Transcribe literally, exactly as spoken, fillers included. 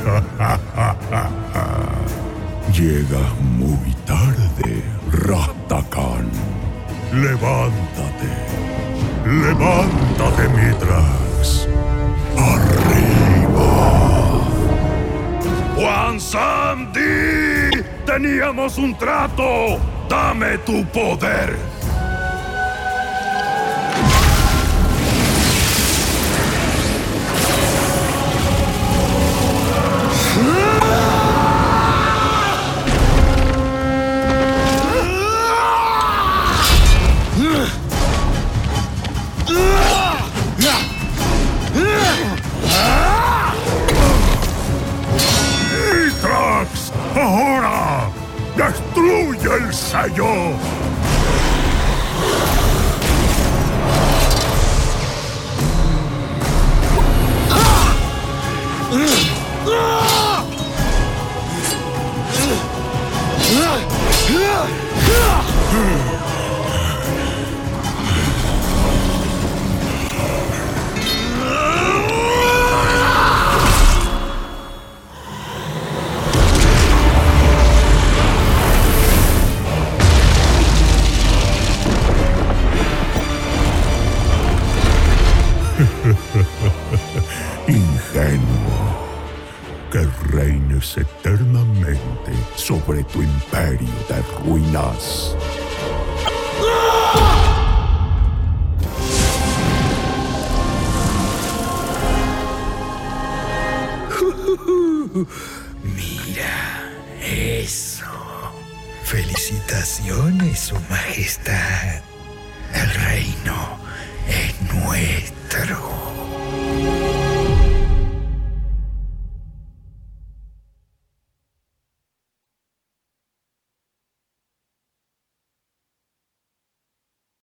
Llegas muy tarde, Rastakhan. Levántate. Levántate, Mithrax. ¡Arriba! ¡Juan Samdi! ¡Teníamos un trato! ¡Dame tu poder! ¡Mithrax! ¡Ahora! ¡Destruye el sello! Ingenuo, que reines eternamente sobre tu imperio de ruinas. Mira eso. Felicitaciones, Su Majestad. El reino es nuestro.